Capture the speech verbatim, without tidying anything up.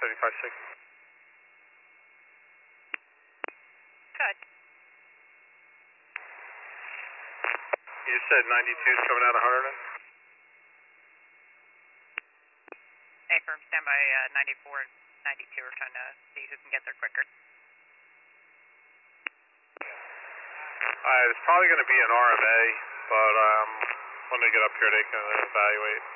seventy-five six. Good. You said ninety-two is coming out of Hunterdon? Hey, firm, stand by uh, ninety-four and ninety-two. We're trying to see who can get there quicker. Uh, it's probably going to be an R M A, but um, when they get up here, they can evaluate.